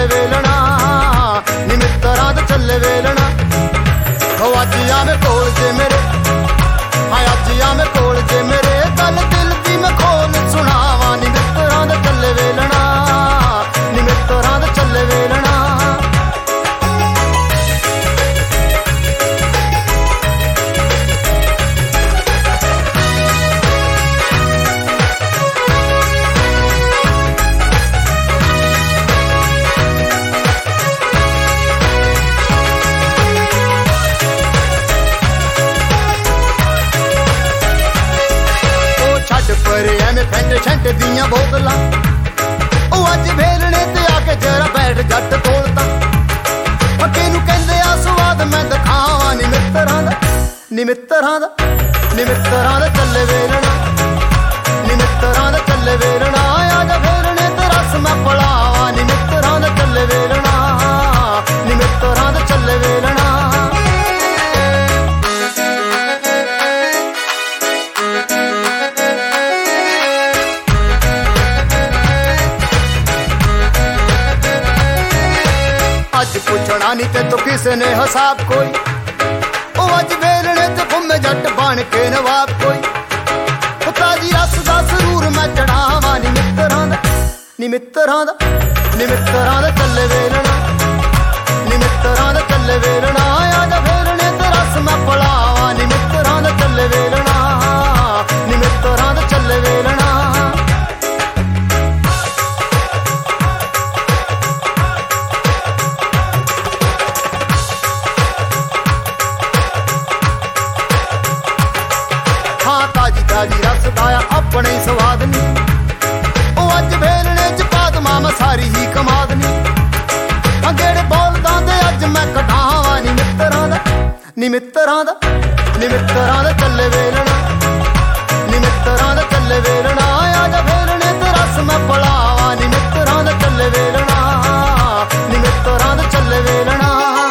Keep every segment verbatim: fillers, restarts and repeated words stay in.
ਚੱਲੇ ਵੇਲਣਾ ਨੀ ਮਿੱਤਰਾਂ ਦੇ ਚੱਲੇ ਵੇਲਣਾ ਹੋ ਅੱਜ ਆਵੇਂ ਕੋਲ ਜੇ ਮੇਰੇ ਹਾਂ ਅੱਜ ਆਵੇਂ ਕੋਲ ਜੇ ਮੇਰੇ ਗੱਲ ਦਿਲ ਦੀ ਮੈਂ ਖੋਲ ਸੁਣਾਵਾਂ ਨੀ ਮਿੱਤਰਾਂ ਦੇ ਚੱਲੇ ਵੇਲਣਾ ਨੀ ਮਿੱਤਰਾਂ ਦੇ ਚੱਲੇ ਵੇਲਣਾ पर एवें फेंट छंट दियां बोतलां ओ अज वेलणे ते आके जरा बैठ जट बोलता पक्के नूं कहंदे आ स्वाद मैं दिखावां नी मित्तरां दा नी मित्तरां दा नी मित्तरां दा चले वेलणा नी मित्तरां दा चले वेलणा आ जा वेलणे ते रस मैं पलावां नी मित्तरां दा चले वेलणा नी मित्तरां दा चले वेलणा अज पुछना नी ते तो किसे ने हिसाब कोई ओ अज वेलणे ते घुमे जट बन के नवाब कोई पुता दी रस दा सरूर मैं चढ़ावां नी मित्तरां दा नी मित्तरां दा नी मित्तरां दा चले वेलणा नी मित्तरां दा चले वेलणा आ जा वेलणे ते रस मैं पलावां नी मित्तरां दा चले वेलणा नी मित्तरां दा चले वेलणा ताजी रस दाया अपने स्वाद नी ओ अज वेलणे च पादमा मैं सारी ही कमाद नी अगेड़े बोलदा ते अज मैं कटावां नी मित्तरां दा नी मित्तरां दा नी मित्तरां दा चले वेलणा नी मित्तरां दा चले वेलणा आ जा वेलणे ते रस मैं पलावां नी मित्तरां दा चले वेलणा नी मित्तरां दा चले वेलणा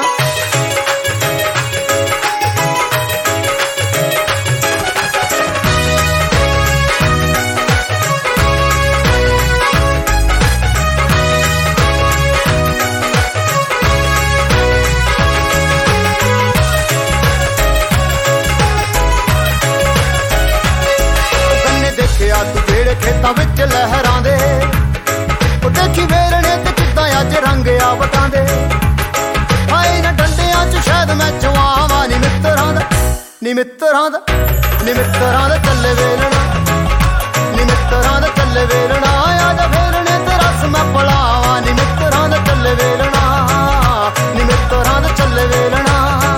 तू जेड़े खेतां विच लहरां दे ओ देखी वेलणे ते किद्दां अज रंग आ वटांदे हाय इन्हां डंडियां च शायद मैं चवावां नी मित्तरां दा नी मित्तरां दा नी मित्तरां दा चले वेलणा नी मित्तरां दा चले वेलणा आ जा वेलणे ते रस मैं पलावां नी मित्तरां दा चले वेलणा नी मित्तरां दा चले वेलणा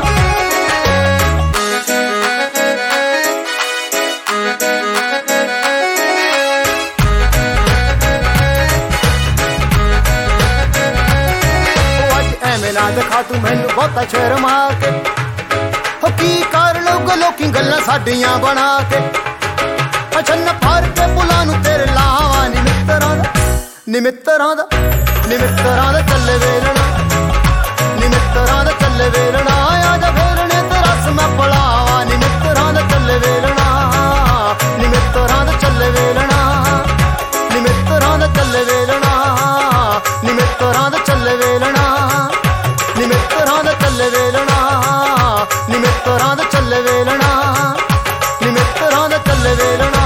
ना दिखा तू मैनू बहुता शर्मा के हो की कर लोगे लोकी गल्लां साडियां बना के अच्छा न फार के पुलां नूं तेरे लावां नी मित्तरां दा नी मित्तरां दा नी मित्तरां दा चले वेलणा नी मित्तरां दा चले वेलणा आ जा वेलणे ते रस मैं पलावां नी मित्तरां दा चले वेलणा नी मित्तरां दा चले वेलणा नी मित्तरां दा चले वेलणा नी मित्तरां दा चले वेलणा नी मित्तरां दा चले वेलणा नी मित्तरां दा चले वेलणा नी मित्तरां दा चले वेलणा